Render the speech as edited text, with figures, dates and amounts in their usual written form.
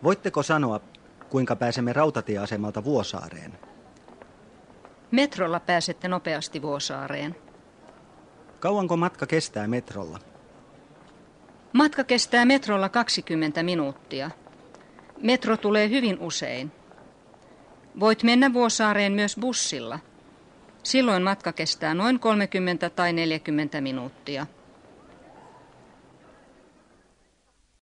Voitteko sanoa, kuinka pääsemme rautatieasemalta Vuosaareen? Metrolla pääsette nopeasti Vuosaareen. Kauanko matka kestää metrolla? Matka kestää metrolla 20 minuuttia. Metro tulee hyvin usein. Voit mennä Vuosaareen myös bussilla. Silloin matka kestää noin 30 tai 40 minuuttia.